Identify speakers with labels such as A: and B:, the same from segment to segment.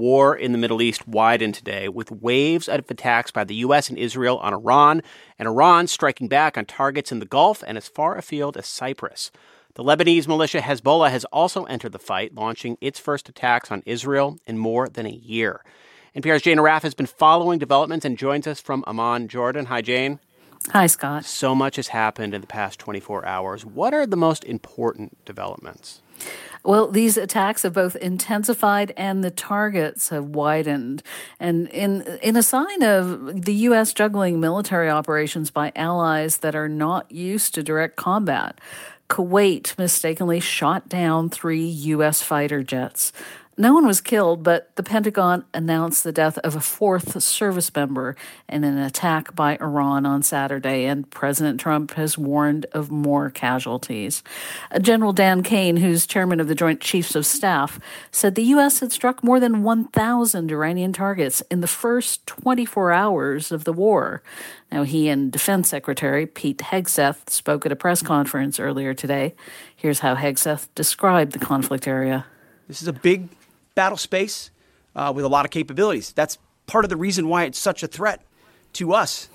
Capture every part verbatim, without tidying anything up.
A: war in the Middle East widened today with waves of attacks by the U S and Israel on Iran, and Iran striking back on targets in the Gulf and as far afield as Cyprus. The Lebanese militia Hezbollah has also entered the fight, launching its first attacks on Israel in more than a year. N P R's Jane Arraf has been following developments and joins us from Amman, Jordan. Hi, Jane.
B: Hi, Scott.
A: So much has happened in the past twenty-four hours. What are the most important developments?
B: Well, these attacks have both intensified and the targets have widened. And in in a sign of the U S juggling military operations by allies that are not used to direct combat, Kuwait mistakenly shot down three U S fighter jets. No one was killed, but the Pentagon announced the death of a fourth service member in an attack by Iran on Saturday, and President Trump has warned of more casualties. General Dan Kane, who's chairman of the Joint Chiefs of Staff, said the U S had struck more than one thousand Iranian targets in the first twenty-four hours of the war. Now, he and Defense Secretary Pete Hegseth spoke at a press conference earlier today. Here's how Hegseth described the conflict area.
C: This is a big battle space uh, with a lot of capabilities. That's part of the reason why it's such a threat to us.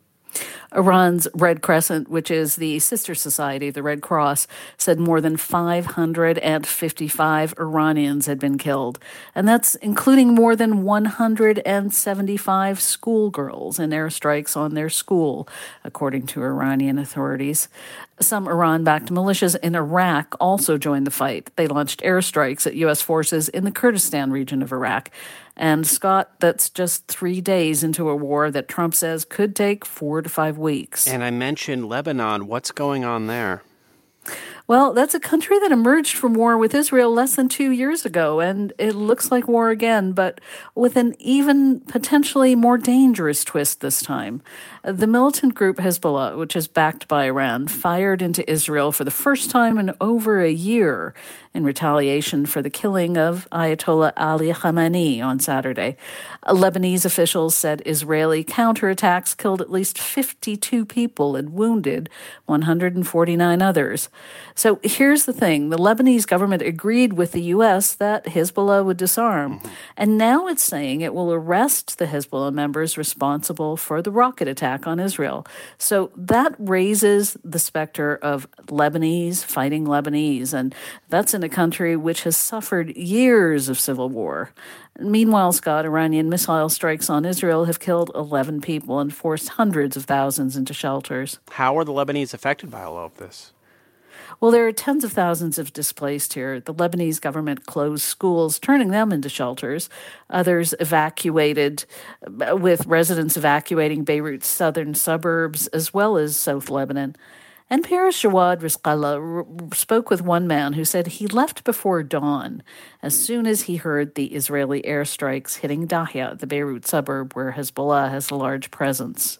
B: Iran's Red Crescent, which is the sister society of the Red Cross, said more than five hundred fifty-five Iranians had been killed. And that's including more than one hundred seventy-five schoolgirls in airstrikes on their school, according to Iranian authorities. Some Iran-backed militias in Iraq also joined the fight. They launched airstrikes at U S forces in the Kurdistan region of Iraq. And, Scott, that's just three days into a war that Trump says could take four to five weeks.
A: And I mentioned Lebanon. What's going on there?
B: Well, that's a country that emerged from war with Israel less than two years ago, and it looks like war again, but with an even potentially more dangerous twist this time. The militant group Hezbollah, which is backed by Iran, fired into Israel for the first time in over a year in retaliation for the killing of Ayatollah Ali Khamenei on Saturday. Lebanese officials said Israeli counterattacks killed at least fifty-two people and wounded one hundred forty-nine others. So here's the thing. The Lebanese government agreed with the U S that Hezbollah would disarm. Mm-hmm. And now it's saying it will arrest the Hezbollah members responsible for the rocket attack on Israel. So that raises the specter of Lebanese fighting Lebanese. And that's in a country which has suffered years of civil war. Meanwhile, Scott, Iranian missile strikes on Israel have killed eleven people and forced hundreds of thousands into shelters.
A: How are the Lebanese affected by all of this?
B: Well, there are tens of thousands of displaced here. The Lebanese government closed schools, turning them into shelters. Others evacuated, with residents evacuating Beirut's southern suburbs as well as South Lebanon. N P R's Jawad Rizqallah spoke with one man who said he left before dawn as soon as he heard the Israeli airstrikes hitting Dahya, the Beirut suburb where Hezbollah has a large presence.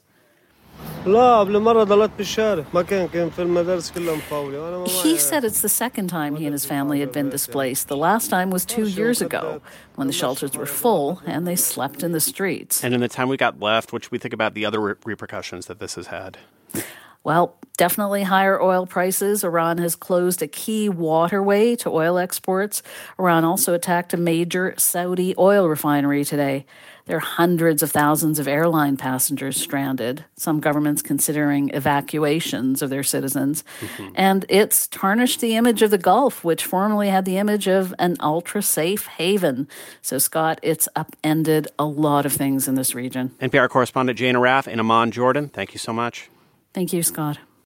B: He said it's the second time he and his family had been displaced. The last time was two years ago when the shelters were full and they slept in the streets.
A: And in the time we got left, what should we think about the other re- repercussions that this has had?
B: Well, definitely higher oil prices. Iran has closed a key waterway to oil exports. Iran also attacked a major Saudi oil refinery today. There are hundreds of thousands of airline passengers stranded, some governments considering evacuations of their citizens. Mm-hmm. And it's tarnished the image of the Gulf, which formerly had the image of an ultra-safe haven. So, Scott, it's upended a lot of things in this region.
A: N P R correspondent Jane Arraf in Amman, Jordan, thank you so much.
B: Thank you, Scott.